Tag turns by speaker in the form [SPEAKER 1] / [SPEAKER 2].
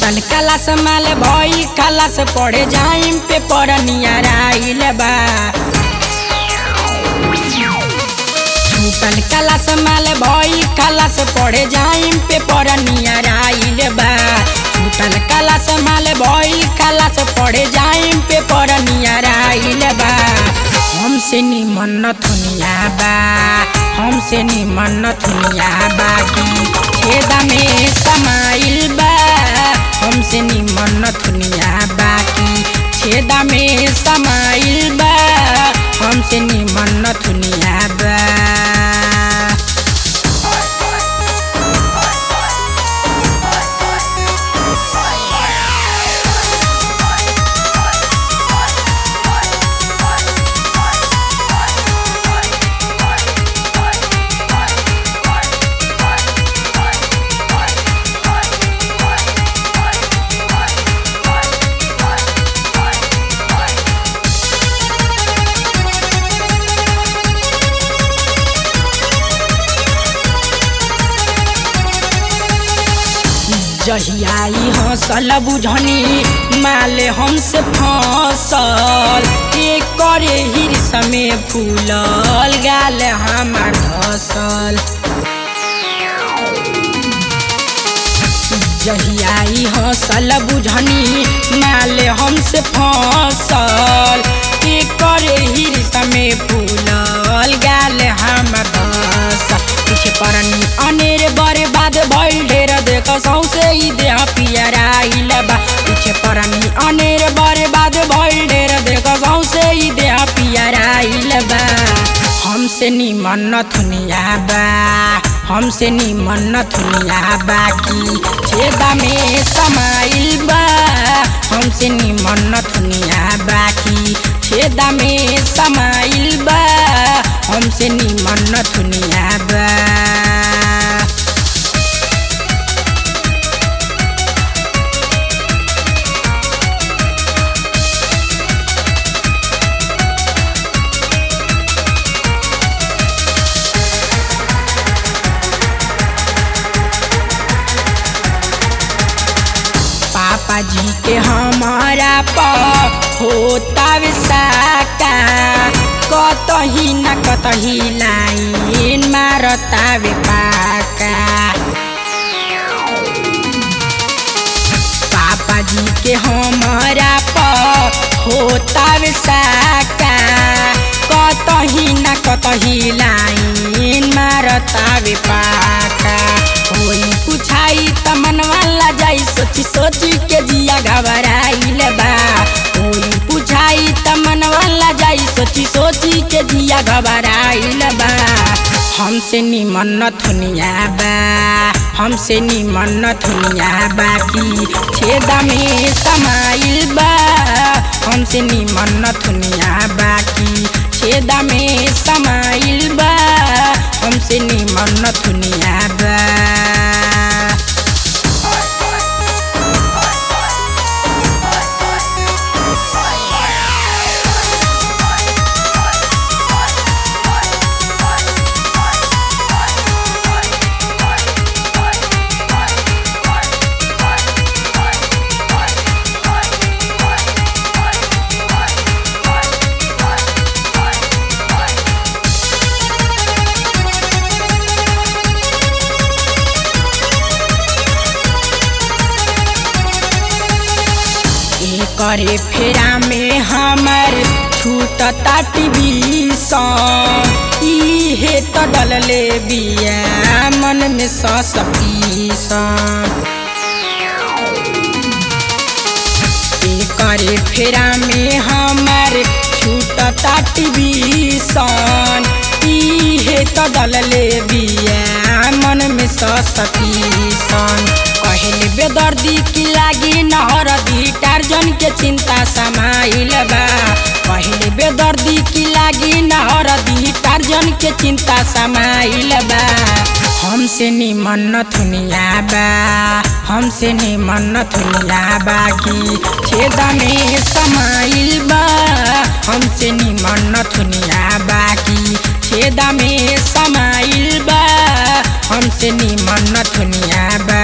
[SPEAKER 1] छूटल क्लास माल भइल क्लास पढ़े जाइम पेपर नियर आइल बा। छूटल क्लास माल भइल क्लास पढ़े जाइम पेपर नियर आइल बा। छूटल क्लास माल भइल क्लास पढ़े जाइम पेपर नियर आइल बा। हमसे निमन नथुनिया बा, हमसे निमन नथुनिया बाकी छेदा में समाइल बा। हमसे निमन नथुनिया बाकी छेदा में समाइल बा। हमसे निमन नथुनिया बा। जहियाई हसल बुझनी माले हमसे फसल, एक करे हिरस में फूलल गाल हमार धसल। जहियाई हसल बुझनी माले हमसे फसल, एक करे हिरस में फूलल गाल हमार धसल। पीछे परनी अनेर बर्बाद भइल ढेर देख सौसे ही देह पियराइल बा। पीछे परनी अनेर बर्बाद भइल ढेर देख सौसे ही देह पियराइल बा। हमसे निमन नथुनिया बा, हमसे निमन नथुनिया बाकी छेदा में समाइल बा। हमसे निमन नथुनिया बाकी छेदा में समाइल बा। हमसे निमन नथुनिया बा। पापा जी के हमारा पर होता विसाका, कतही न कतही लाइन मारता वे पाका। पापा जी के हमारा पर होता विसाका, कतही न कतही लाइन मारता वे पाका। कोई पूछाई त मनवा ला जाई सोची सोची के जिया घबराइल बा। कोई पूछाई त मनवा ला जाई सोची सोची के जिया घबराइल बा। हमसे निमन नथुनिया बा, हमसे निमन नथुनिया बाकी छेदा में समाइल बा। हमसे निमन नथुनिया बाकी छेदा में समाइल बा। हमसे निमन नथुनिया बा। करे फेरा में हमार छूटता टीवीसन, इहे त डलले बिया मन में ससपीसन। करे फेरा में हमार छूटता टीवीसन, इहे त डलले बिया मन में ससपीसन। कहले बेदर्दी की लागी नहरदी टार्जन के चिंता समाइल बा। कहले बेदर्दी की लागी नहरदी टार्जन के चिंता समाइल बा। हमसे निमन नथुनिया बा, हमसे निमन नथुनिया बाकी छेदा में समाइल बा। हमसे निमन नथुनिया बाकी छेदा में समाइल बा। हमसे निमन नथुनिया बा।